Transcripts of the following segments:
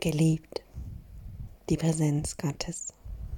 Geliebt, die Präsenz Gottes,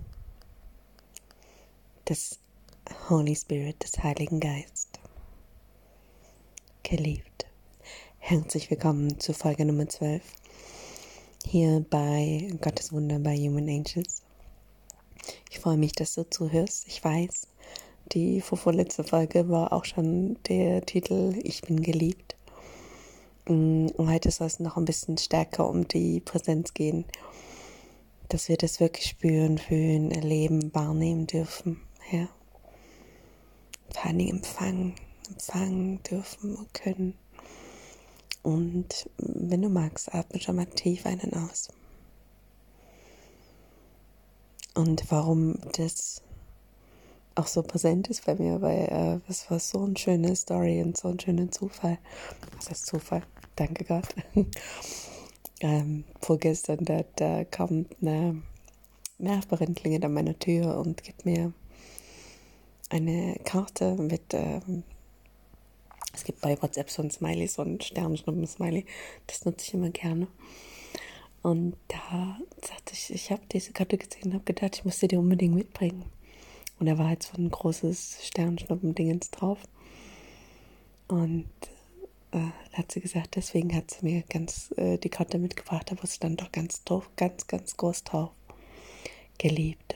des Holy Spirit, des Heiligen Geist. Geliebt. Herzlich willkommen zu Folge Nummer 12 hier bei Gottes Wunder bei Human Angels. Ich freue mich, dass du zuhörst. Ich weiß, die vorletzte Folge war auch schon der Titel Ich bin geliebt. Und heute soll es noch ein bisschen stärker um die Präsenz gehen, dass wir das wirklich spüren, fühlen, erleben, wahrnehmen dürfen. Ja. Vor allen Dingen empfangen dürfen und können. Und wenn du magst, atme schon mal tief ein und aus. Und warum das auch so präsent ist bei mir, weil das war so eine schöne Story und so ein schöner Zufall. Was heißt Zufall? Danke Gott. Vorgestern, da kommt eine Nachbarin, klingelt an meiner Tür und gibt mir eine Karte mit, es gibt bei WhatsApp so ein Smiley, so ein Sternschnuppen-Smiley, das nutze ich immer gerne. Und da sagte ich habe diese Karte gesehen und habe gedacht, ich muss die unbedingt mitbringen. Und da war halt so ein großes Sternschnuppen-Dingens drauf. Und da hat sie gesagt, deswegen hat sie mir die Karte mitgebracht, aber es stand doch ganz groß drauf. Geliebt.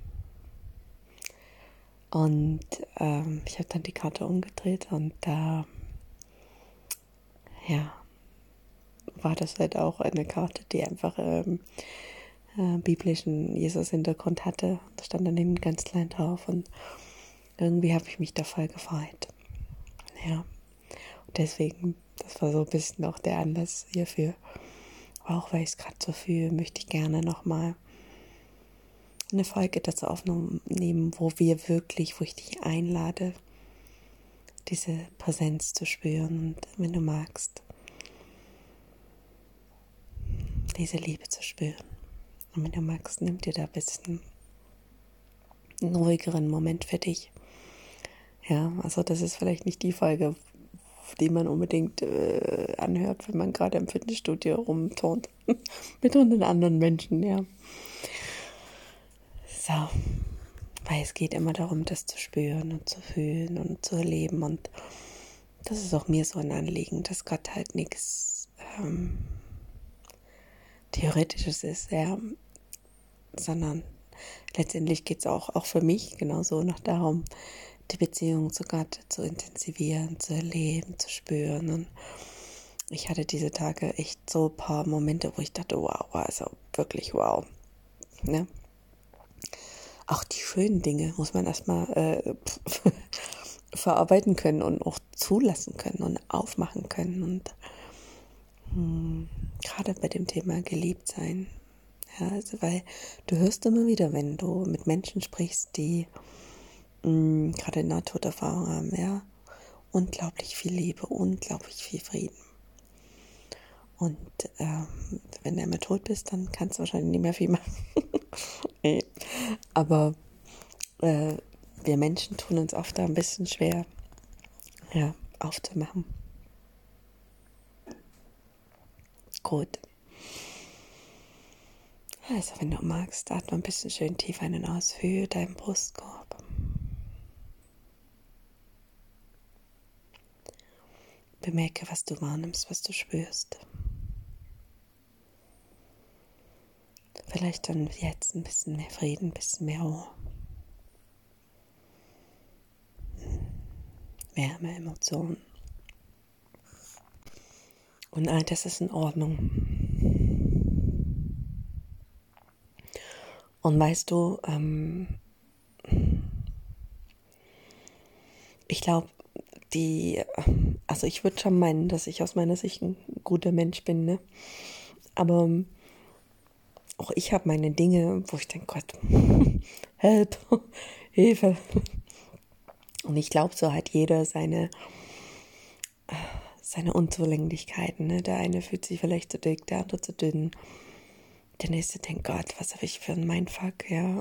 Und ich habe dann die Karte umgedreht und da, war das halt auch eine Karte, die einfach biblischen Jesus-Hintergrund hatte. Da stand dann hinten ganz klein drauf und irgendwie habe ich mich da voll gefreut. Ja, und deswegen, das war so ein bisschen auch der Anlass hierfür. Auch weil ich es gerade so fühle, möchte ich gerne nochmal eine Folge dazu aufnehmen, wo ich dich einlade, diese Präsenz zu spüren und wenn du magst, diese Liebe zu spüren. Und wenn du magst, nimm dir da ein bisschen einen ruhigeren Moment für dich. Ja, also das ist vielleicht nicht die Folge, die man unbedingt anhört, wenn man gerade im Fitnessstudio rumturnt mit 100 anderen Menschen, ja. So, weil es geht immer darum, das zu spüren und zu fühlen und zu erleben und das ist auch mir so ein Anliegen, dass Gott halt nichts Theoretisches ist, ja, sondern letztendlich geht es auch für mich genauso noch darum, die Beziehung zu Gott zu intensivieren, zu erleben, zu spüren. Und ich hatte diese Tage echt so ein paar Momente, wo ich dachte, wow, also wirklich wow. Ne? Auch die schönen Dinge muss man erstmal verarbeiten können und auch zulassen können und aufmachen können. Und gerade bei dem Thema geliebt sein, ja, also weil du hörst immer wieder, wenn du mit Menschen sprichst, die gerade Nahtoderfahrung haben, ja, unglaublich viel Liebe, unglaublich viel Frieden. Und wenn du einmal tot bist, dann kannst du wahrscheinlich nicht mehr viel machen. Nee. Aber wir Menschen tun uns oft da ein bisschen schwer, ja, aufzumachen. Gut. Also wenn du magst, atme ein bisschen schön tief ein und aus für deinen Brustkorb. Bemerke, was du wahrnimmst, was du spürst. Vielleicht dann jetzt ein bisschen mehr Frieden, ein bisschen mehr Ruhe. Wärme, Emotionen. Und all das ist in Ordnung. Und weißt du, ich glaube, also ich würde schon meinen, dass ich aus meiner Sicht ein guter Mensch bin, ne? Aber auch ich habe meine Dinge, wo ich denke, Gott, help, Hilfe. Und ich glaube, so hat jeder seine Unzulänglichkeiten. Ne? Der eine fühlt sich vielleicht zu dick, der andere zu dünn. Der nächste denkt, Gott, was habe ich für ein Mindfuck, ja?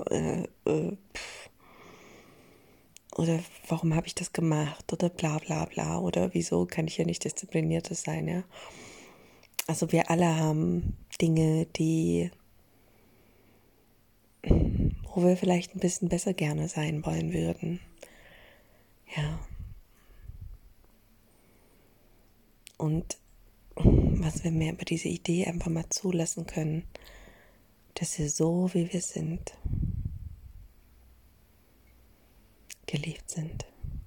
Oder warum habe ich das gemacht? Oder bla bla bla. Oder wieso kann ich ja nicht disziplinierter sein, ja? Also wir alle haben Dinge, wo wir vielleicht ein bisschen besser gerne sein wollen würden. Ja. Und was wir mehr über diese Idee einfach mal zulassen können, dass wir so, wie wir sind, geliebt sind.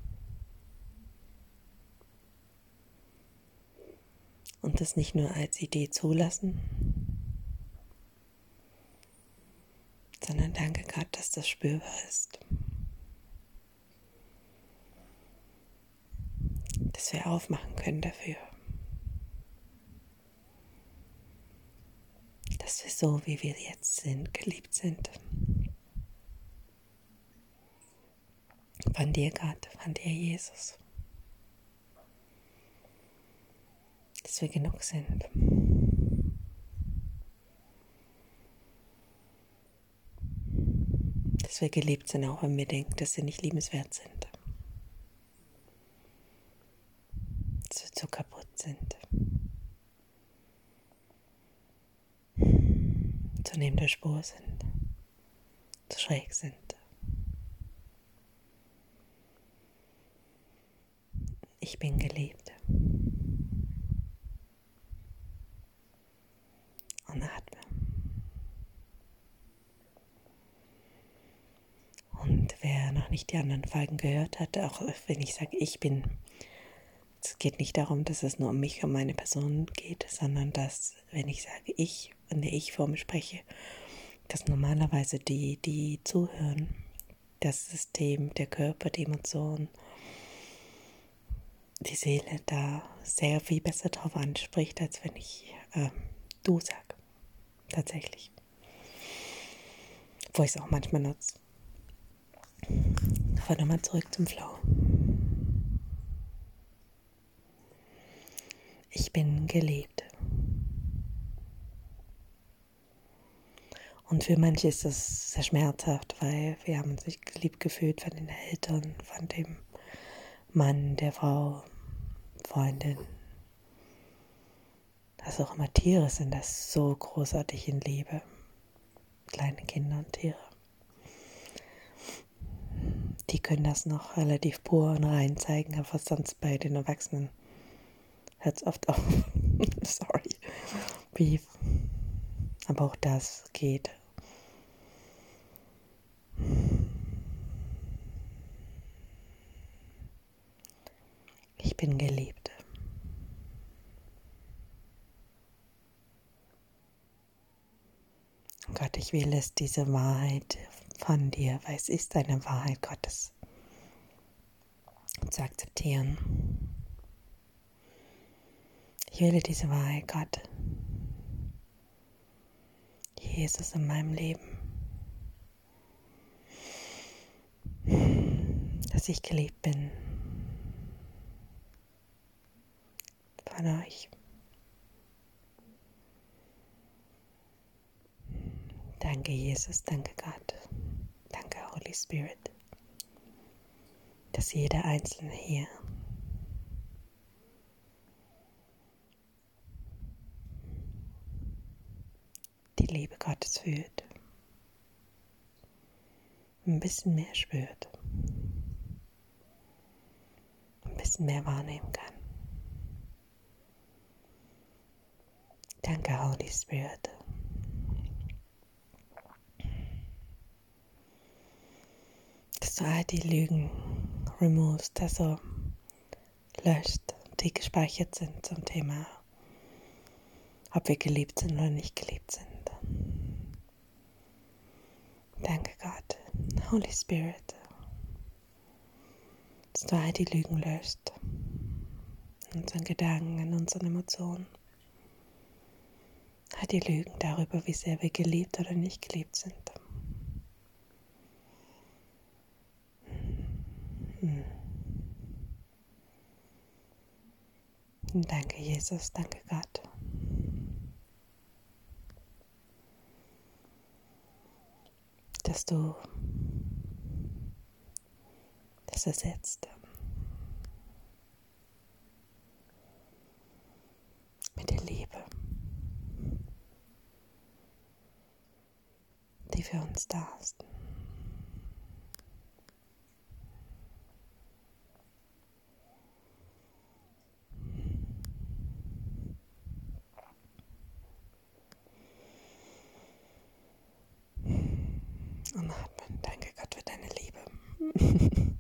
Und das nicht nur als Idee zulassen, sondern danke Gott, dass das spürbar ist. Dass wir aufmachen können dafür. Dass wir so, wie wir jetzt sind, geliebt sind. Von dir, Gott, von dir, Jesus. Dass wir genug sind. Dass wir geliebt sind, auch wenn wir denken, dass wir nicht liebenswert sind. Dass wir zu kaputt sind. Zu neben der Spur sind. Zu schräg sind. Ich bin geliebt. Und atme. Und wer noch nicht die anderen Folgen gehört hat, auch wenn ich sage, ich bin, es geht nicht darum, dass es nur um mich, um meine Person geht, sondern dass, wenn ich sage ich, in der Ich-Form spreche, dass normalerweise die zuhören, das System, der Körper, die Emotionen, die Seele da sehr viel besser drauf anspricht, als wenn ich du sage. Tatsächlich. Wo ich es auch manchmal nutze. Aber nochmal zurück zum Flow. Ich bin geliebt. Und für manche ist das sehr schmerzhaft, weil wir haben uns nicht geliebt gefühlt von den Eltern, von dem Mann, der Frau, Freundin. Was auch immer, Tiere sind das so großartig in Liebe. Kleine Kinder und Tiere. Die können das noch relativ pur und rein zeigen, aber sonst bei den Erwachsenen hört es oft auf. Sorry. Beef. Aber auch das geht. Ich bin geliebt. Gott, ich will es, diese Wahrheit von dir, weil es ist eine Wahrheit Gottes, zu akzeptieren. Ich will diese Wahrheit, Gott, Jesus in meinem Leben, dass ich geliebt bin von euch. Danke, Jesus, danke, Gott, danke, Holy Spirit, dass jeder Einzelne hier die Liebe Gottes fühlt, ein bisschen mehr spürt, ein bisschen mehr wahrnehmen kann. Danke, Holy Spirit. Dass du all die Lügen removest, also löscht, die gespeichert sind zum Thema, ob wir geliebt sind oder nicht geliebt sind. Danke, Gott, Holy Spirit, dass du all die Lügen löscht, in unseren Gedanken, in unseren Emotionen. All die Lügen darüber, wie sehr wir geliebt oder nicht geliebt sind. Danke, Jesus, danke, Gott. Dass du das ersetzt mit der Liebe. die für uns da ist. Und atmen. Danke Gott für deine Liebe.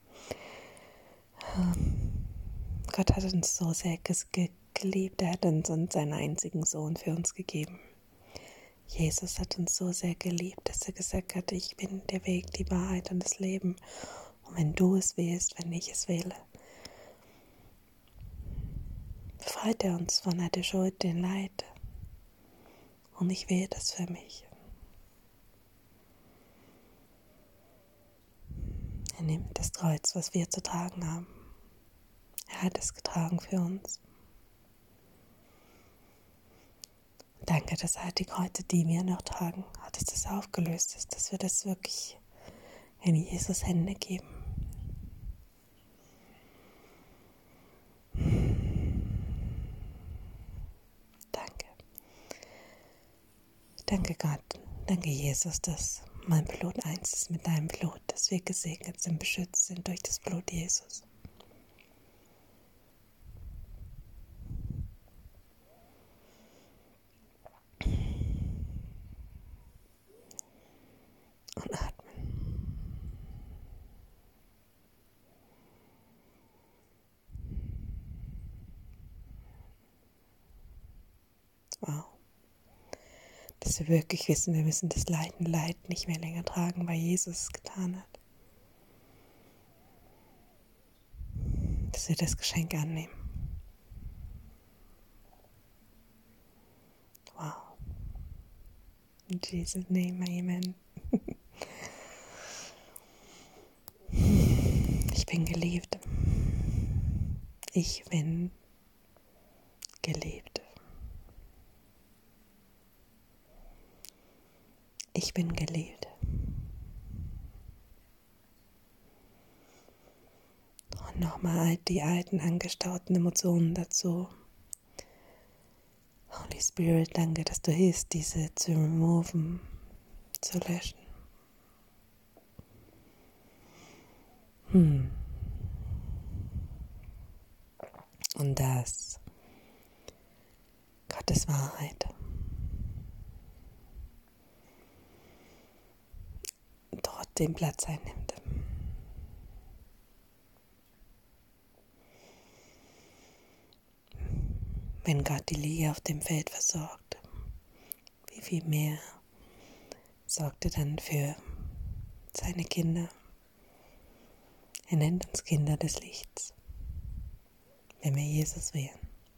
Gott hat uns so sehr geliebt. Er hat uns seinen einzigen Sohn für uns gegeben. Jesus hat uns so sehr geliebt, dass er gesagt hat, ich bin der Weg, die Wahrheit und das Leben. Und wenn du es wählst, wenn ich es wähle, befreit er uns von der Schuld, den Leid. Und ich wähle das für mich. Er nimmt das Kreuz, was wir zu tragen haben. Er hat es getragen für uns. Danke, dass er die Kreuze, die wir noch tragen, hat es das aufgelöst ist, dass wir das wirklich in Jesus Hände geben. Danke. Danke Gott, danke Jesus, dass mein Blut eins ist mit deinem Blut, dass wir gesegnet sind, beschützt sind durch das Blut Jesus. Und atmen. Wow. Dass wir wirklich wissen, wir müssen das Leid nicht mehr länger tragen, weil Jesus es getan hat. Dass wir das Geschenk annehmen. Wow. In Jesus' name, amen. Ich bin geliebt. Ich bin geliebt. Ich bin geliebt. Und nochmal die alten angestauten Emotionen dazu. Holy Spirit, danke, dass du hilfst, diese zu removen, zu löschen. Und dass Gottes Wahrheit dort den Platz einnimmt. Wenn Gott die Lilie auf dem Feld versorgt, wie viel mehr sorgt er dann für seine Kinder? Er nennt uns Kinder des Lichts, wenn wir Jesus wählen.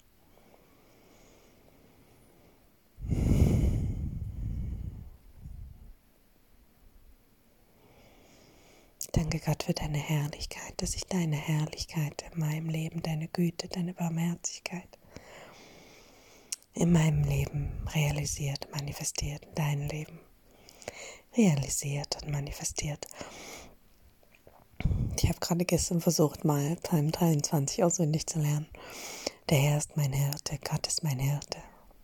Danke Gott für deine Herrlichkeit, dass sich deine Herrlichkeit in meinem Leben, deine Güte, deine Barmherzigkeit in meinem Leben realisiert, manifestiert, in deinem Leben realisiert und manifestiert. Ich habe gerade gestern versucht, mal Psalm 23 auswendig zu lernen. Der Herr ist mein Hirte, Gott ist mein Hirte.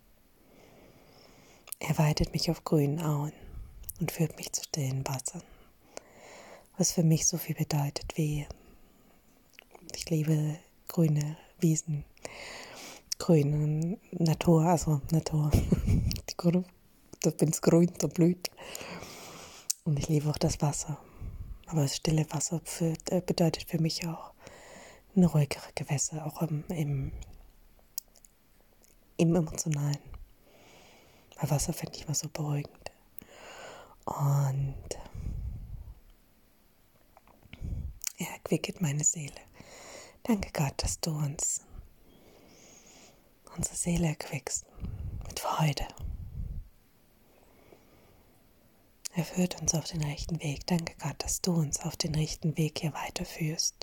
Er weidet mich auf grünen Auen und führt mich zu stillen Wassern. Was für mich so viel bedeutet wie, ich liebe grüne Wiesen, grüne Natur, also Natur. Wenn es grün, da blüht. Und ich liebe auch das Wasser. Aber das stille Wasser bedeutet für mich auch eine ruhigere Gewässer, auch im Emotionalen. Weil Wasser finde ich immer so beruhigend. Und er erquicket meine Seele. Danke Gott, dass du uns unsere Seele erquickst mit Freude. Er führt uns auf den rechten Weg. Danke Gott, dass du uns auf den rechten Weg hier weiterführst.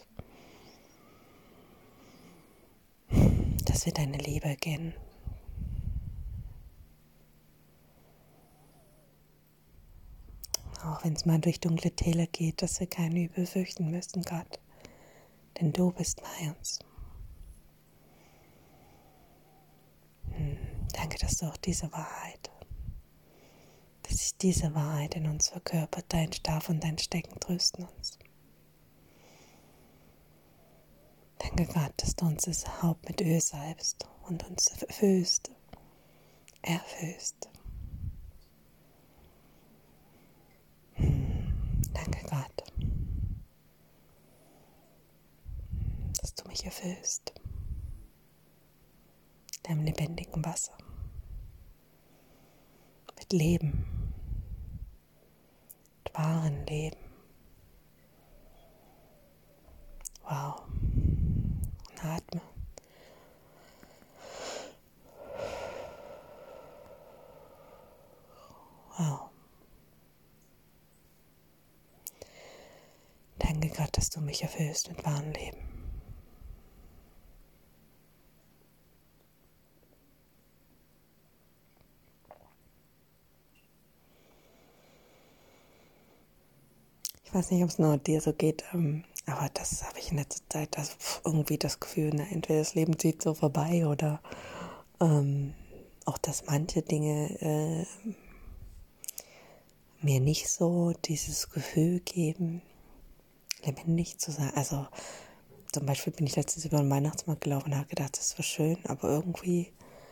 Dass wir deine Liebe kennen. Auch wenn es mal durch dunkle Täler geht, dass wir kein Übel fürchten müssen, Gott. Denn du bist bei uns. Danke, dass du auch diese Wahrheit, dass ich dass diese Wahrheit in uns verkörpert. Dein Stab und dein Stecken trösten uns. Danke Gott, dass du uns das Haupt mit Öl salbst und uns erfüllst. Danke Gott, dass du mich erfüllst. Deinem lebendigen Wasser. Mit Leben. Mit wahrem Leben. Wow. Und atme. Wow. Danke Gott, dass du mich erfüllst mit wahrem Leben. Ich weiß nicht, ob es nur dir so geht, aber das habe ich in letzter Zeit irgendwie das Gefühl, entweder das Leben zieht so vorbei oder auch, dass manche Dinge mir nicht so dieses Gefühl geben, lebendig zu sein. Also zum Beispiel bin ich letztens über den Weihnachtsmarkt gelaufen und habe gedacht, das war schön, aber irgendwie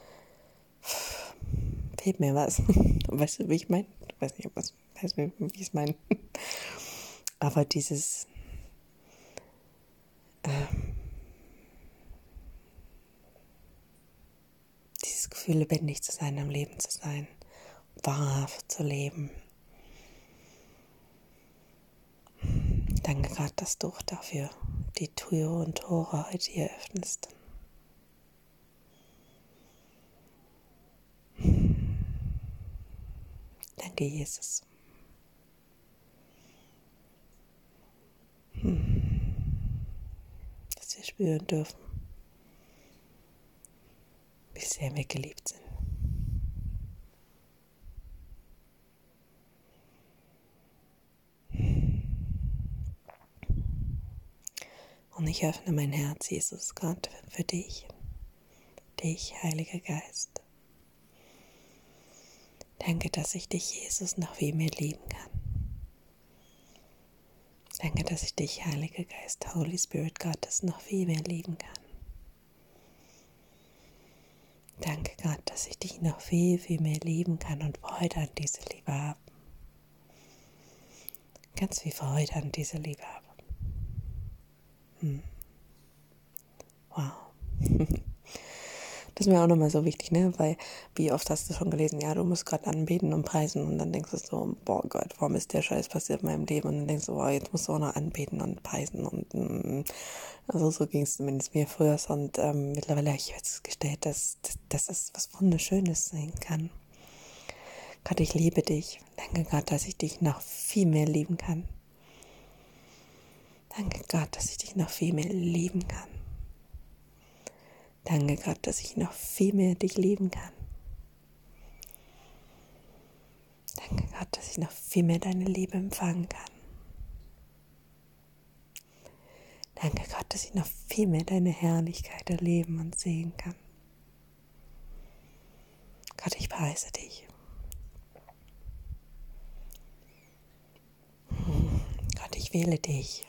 fehlt mir was. Weißt du, wie ich meine? Ich weiß nicht, weißt du, wie ich es meine? Aber dieses Gefühl, lebendig zu sein, am Leben zu sein, wahrhaft zu leben. Danke Gott, dass du dafür die Tür und Tore heute hier öffnest. Danke, Jesus. Dass wir spüren dürfen, wie sehr wir geliebt sind. Und ich öffne mein Herz, Jesus, Gott, für dich, Heiliger Geist. Danke, dass ich dich, Jesus, noch viel mehr lieben kann. Danke, dass ich dich, Heiliger Geist, Holy Spirit Gottes, noch viel mehr lieben kann. Danke Gott, dass ich dich noch viel, viel mehr lieben kann und Freude an dieser Liebe habe. Ganz viel Freude an dieser Liebe habe. Wow. Das ist mir auch nochmal so wichtig, ne? Weil wie oft hast du schon gelesen, ja, du musst gerade anbeten und preisen und dann denkst du so, boah Gott, warum ist der Scheiß passiert in meinem Leben? Und dann denkst du, boah, jetzt musst du auch noch anbeten und preisen und also so ging es zumindest mir früher und mittlerweile habe ich festgestellt, dass das was Wunderschönes sein kann. Gott, ich liebe dich. Danke Gott, dass ich dich noch viel mehr lieben kann. Danke Gott, dass ich dich noch viel mehr lieben kann. Danke Gott, dass ich noch viel mehr dich lieben kann. Danke Gott, dass ich noch viel mehr deine Liebe empfangen kann. Danke Gott, dass ich noch viel mehr deine Herrlichkeit erleben und sehen kann. Gott, ich preise dich. Gott, ich wähle dich.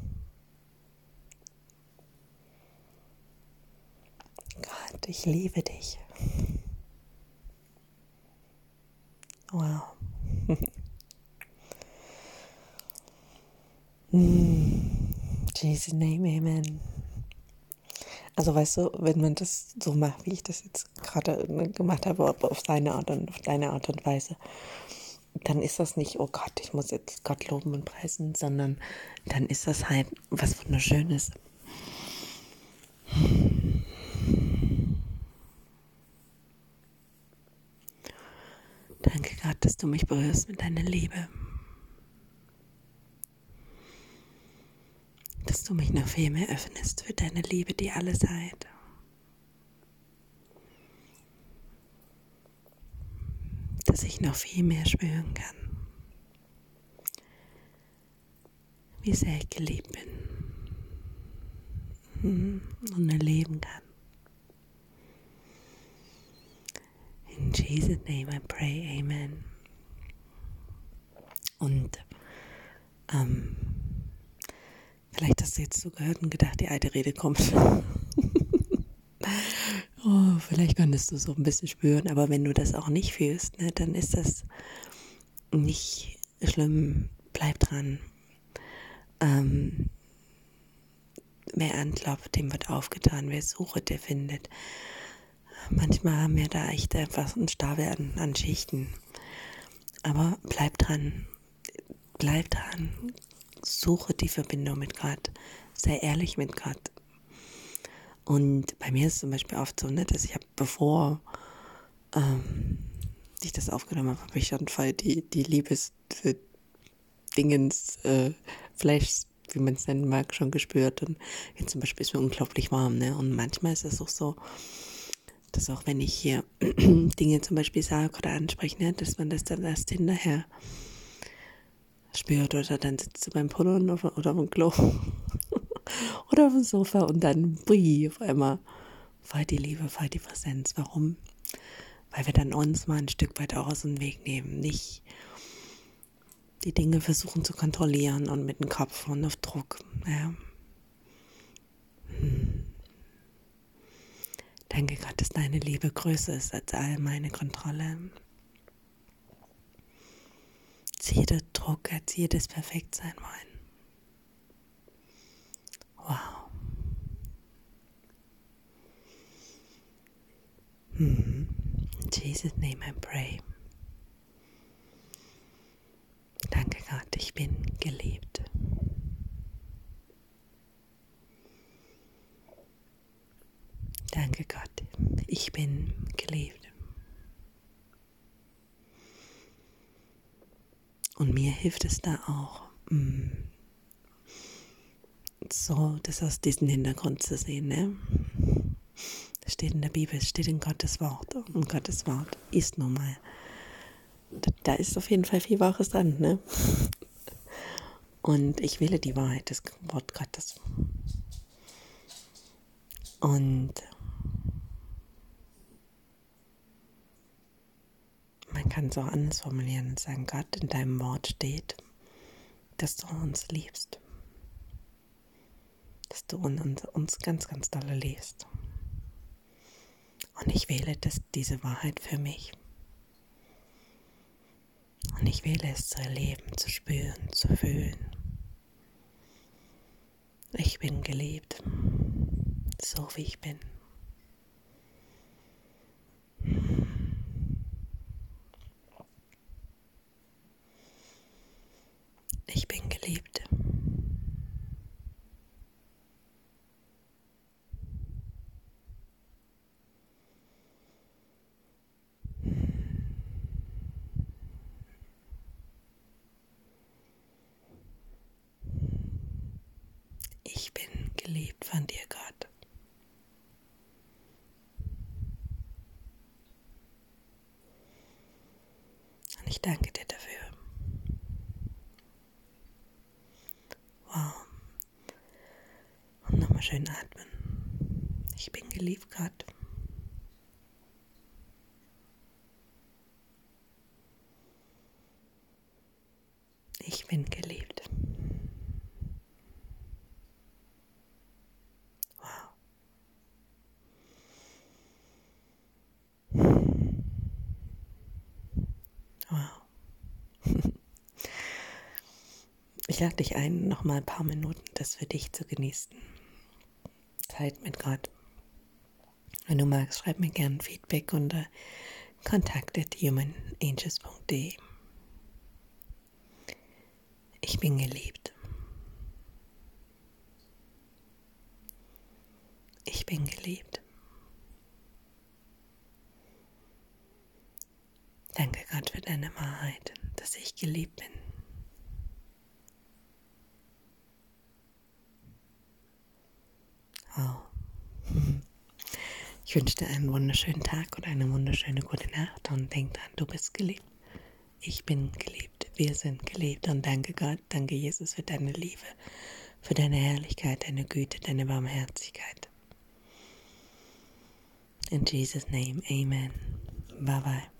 Gott, ich liebe dich. Wow. Jesus' name, amen. Also weißt du, wenn man das so macht, wie ich das jetzt gerade gemacht habe, auf deine Art und Weise, dann ist das nicht, oh Gott, ich muss jetzt Gott loben und preisen, sondern dann ist das halt was Wunderschönes. Danke Gott, dass du mich berührst mit deiner Liebe. Dass du mich noch viel mehr öffnest für deine Liebe, die alles heilt. Dass ich noch viel mehr spüren kann, wie sehr ich geliebt bin und erleben kann. In Jesus' name I pray, amen. Und vielleicht hast du jetzt zugehört und gedacht, die alte Rede kommt. Oh, vielleicht konntest du es so ein bisschen spüren, aber wenn du das auch nicht fühlst, ne, dann ist das nicht schlimm. Bleib dran. Wer anklopft, dem wird aufgetan. Wer sucht, der findet. Manchmal haben wir da echt einfach ein Starrwerden an Schichten. Aber bleib dran. Bleib dran. Suche die Verbindung mit Gott. Sei ehrlich mit Gott. Und bei mir ist es zum Beispiel oft so, ne, dass ich habe, bevor ich das aufgenommen habe, habe ich schon voll die Liebes-Dingens, Flashs, wie man es nennen mag, schon gespürt. Und jetzt zum Beispiel ist mir unglaublich warm, ne? Und manchmal ist es auch so, dass auch wenn ich hier Dinge zum Beispiel sage oder anspreche, ne, dass man das dann erst hinterher spürt oder dann sitzt du beim Pullern oder auf dem Klo oder auf dem Sofa und dann, auf einmal voll die Liebe, voll die Präsenz. Warum? Weil wir dann uns mal ein Stück weit auch aus dem Weg nehmen, nicht die Dinge versuchen zu kontrollieren und mit dem Kopf und auf Druck. Ja. Danke Gott, dass deine Liebe größer ist als all meine Kontrolle. Als jeder Druck, als jedes Perfektsein wollen. Wow. In Jesus' name I pray. Danke Gott, ich bin geliebt. Danke Gott, ich bin geliebt. Und mir hilft es da auch, so das aus diesem Hintergrund zu sehen. Ne? Das steht in der Bibel, es steht in Gottes Wort. Und Gottes Wort ist nun mal. Da ist auf jeden Fall viel Wahres dran. Ne? Und ich wähle die Wahrheit des Wort Gottes. Und man kann es auch anders formulieren und sagen, Gott, in deinem Wort steht, dass du uns liebst. Dass du uns ganz, ganz dolle liebst. Und ich wähle diese Wahrheit für mich. Und ich wähle es zu erleben, zu spüren, zu fühlen. Ich bin geliebt, so wie ich bin. Ich bin geliebt. Ich bin geliebt von dir, Gott. Und ich danke dir dafür. Wow. Und nochmal schön atmen. Ich bin geliebt, Gott. Ich bin geliebt. Wow. Wow. Ich lade dich ein, nochmal ein paar Minuten das für dich zu genießen. Zeit mit Gott. Wenn du magst, schreib mir gerne Feedback unter kontakt@humanangels.de. Ich bin geliebt. Ich bin geliebt. Danke Gott für deine Wahrheit, dass ich geliebt bin. Oh. Ich wünsche dir einen wunderschönen Tag und eine wunderschöne gute Nacht und denk dran, du bist geliebt. Ich bin geliebt. Wir sind geliebt und danke Gott, danke Jesus für deine Liebe, für deine Herrlichkeit, deine Güte, deine Barmherzigkeit. In Jesus' name, amen. Bye bye.